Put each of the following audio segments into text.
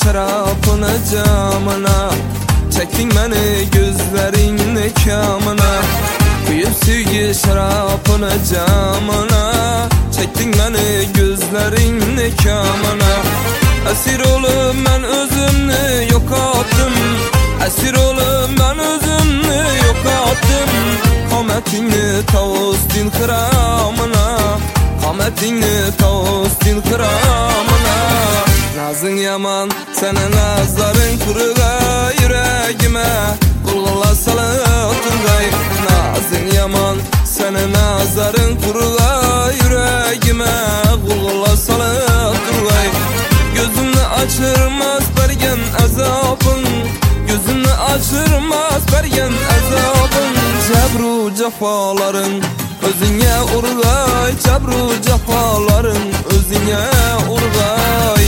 şarapını camına, çektin beni gözlerin kamına. Kıyıp sevgi şarapını camına, çektin beni gözlerin kamına. Esir olup ben özümni yok attım, esir olup ben özümni yok attım. Kametini tavustin kıramına, kametini tavustin kıramına. Nazın yaman, senin nazların kuruğa yüreğime, kulğula salatın gay. Nazın yaman, senin nazların kuruğa yüreğime, kulğula salatın gay. Gözümü açırmaz bergen azabın, gözümü açırmaz bergen azabın. Cebru cefaların özüne urgay, cebru cefaların özüne urgay.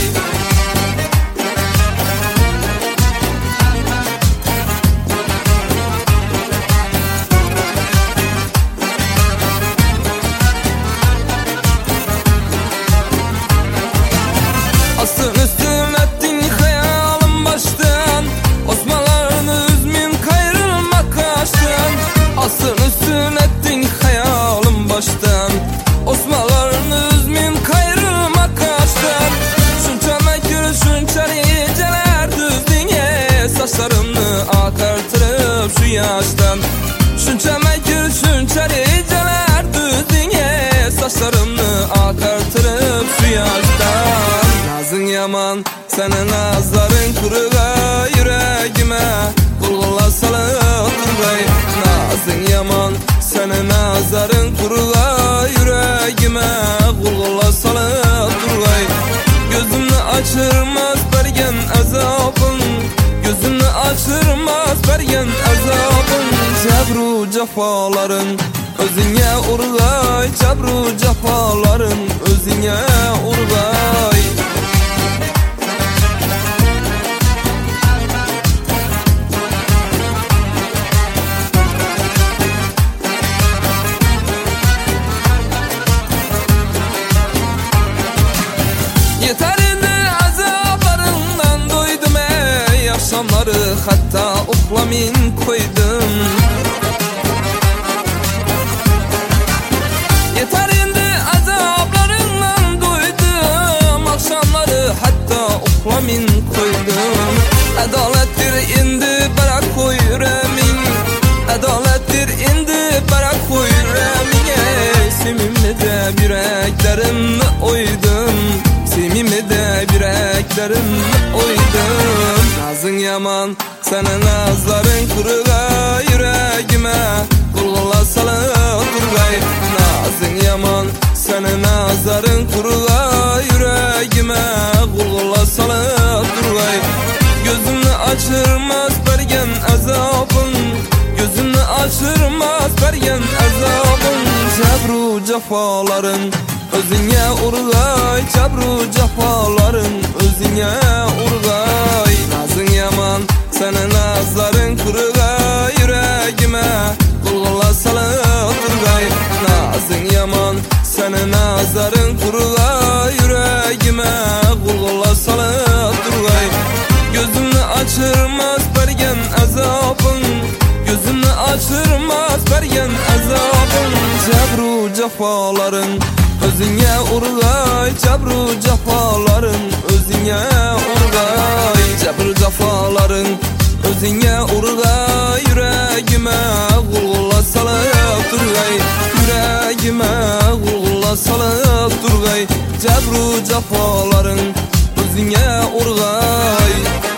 Asın üstün ettin hayalım baştan, Osmanlarını üzmün kayrılmak kaçtan. Asın üstün ettin hayalım baştan, Osmanlarını üzmün kayrılmak kaçtan. Şunça mekür şunça riceler düzdün ye, saçlarını akartırıp şu yaştan. Şunça mekür şunça riceler düzdün ye, saçlarını akartırıp şu yaştan. Nazın yaman, senin nazların kuruğa yüreğime, kulğula salatın gay. Nazın yaman, senin nazların kuruğa yüreğime, kulğula salatın gay. Gözümü açırmaz bergen azabın, gözümü açırmaz bergen azabın. Cebru cefaların özüne urgay, cebru cefaların özüne urgay. Yeter indi azaplarından doydum ey, akşamları hatta uhlamin koydum. Yeter indi azaplarından doydum, akşamları hatta uhlamin koydum. Adalettir indi bırak koy yüreğimin, adalettir indi bırak koy yüreğimin. Sevimli de yüreklerimle oydum, sevimli de yüreklerimle oydum. Nazın yaman, senin nazların kuruğa yüreğime, kulğula salatın gay. Nazın yaman, senin nazların kuruğa yüreğime, kulğula salatın gay. Gözümü açırmaz bergen azabın, gözümü açırmaz bergen azabın. Cebru cefaların özüne urgay, cebru cefaların özüne urgay. Nazın yaman, senin nazların kuruğa yüreğime, kulğula salatın gay. Nazın yaman, senin nazların kuruğa yüreğime, kulğula salatın gay. Gözümü açırmaz bergen azabın, gözümü açırmaz bergen azabın. Cebru cefaların özüne urgay, cebru cefaların özüne urgay. Cebru cefaların özüne urgay, yüreğime kulğula salatın gay. Yüreğime kulğula salatın gay. Cebru cefaların özüne urgay.